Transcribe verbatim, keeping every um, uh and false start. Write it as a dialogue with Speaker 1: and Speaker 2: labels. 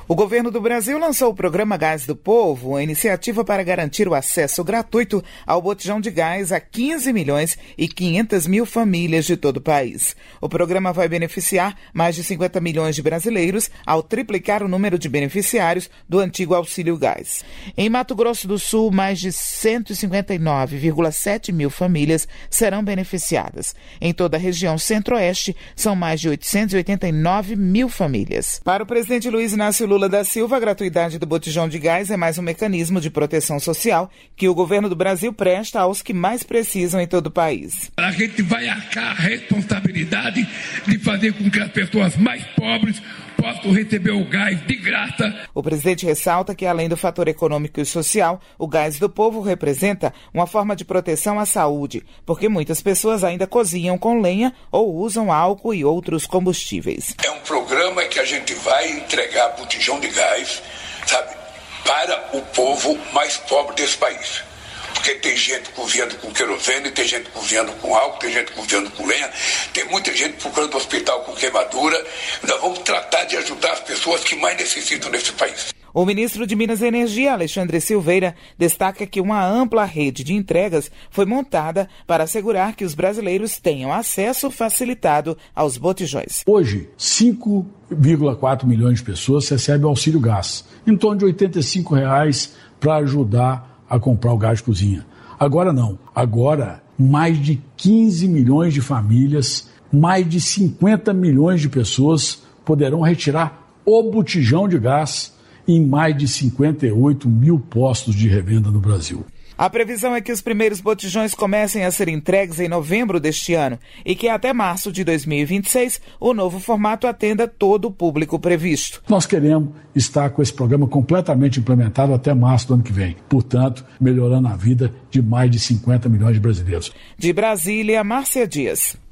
Speaker 1: O governo do Brasil lançou o programa Gás do Povo, uma iniciativa para garantir o acesso gratuito ao botijão de gás a quinze milhões e quinhentas mil famílias de todo o país. O programa vai beneficiar mais de cinquenta milhões de brasileiros ao triplicar o número de beneficiários do antigo Auxílio Gás. Em Mato Grosso do Sul, mais de cento e cinquenta e nove vírgula sete mil famílias serão beneficiadas. Em toda a região centro-oeste, são mais de oitocentos e oitenta e nove mil famílias. Para o presidente Luiz Inácio Lula da Silva, a gratuidade do botijão de gás é mais um mecanismo de proteção social que o governo do Brasil presta aos que mais precisam em todo o país.
Speaker 2: A gente vai arcar a responsabilidade de fazer com que as pessoas mais pobres possam receber o gás de graça.
Speaker 1: O presidente ressalta que, além do fator econômico e social, o Gás do Povo representa uma forma de proteção à saúde, porque muitas pessoas ainda cozinham com lenha ou usam álcool e outros combustíveis.
Speaker 3: É um programa que a gente vai entregar botijão de gás, sabe, para o povo mais pobre desse país. Porque tem gente cozinhando com querosene, tem gente cozinhando com álcool, tem gente cozinhando com lenha, tem muita gente procurando hospital com queimadura. Nós vamos tratar de ajudar as pessoas que mais necessitam nesse país.
Speaker 1: O ministro de Minas e Energia, Alexandre Silveira, destaca que uma ampla rede de entregas foi montada para assegurar que os brasileiros tenham acesso facilitado aos botijões.
Speaker 4: Hoje, cinco vírgula quatro milhões de pessoas recebem auxílio gás, em torno de oitenta e cinco reais para ajudar a comprar o gás de cozinha. Agora não. Agora, mais de quinze milhões de famílias, mais de cinquenta milhões de pessoas poderão retirar o botijão de gás em mais de cinquenta e oito mil postos de revenda no Brasil.
Speaker 1: A previsão é que os primeiros botijões comecem a ser entregues em novembro deste ano e que até março de dois mil e vinte e seis o novo formato atenda todo o público previsto.
Speaker 4: Nós queremos estar com esse programa completamente implementado até março do ano que vem, portanto, melhorando a vida de mais de cinquenta milhões de brasileiros.
Speaker 1: De Brasília, Márcia Dias.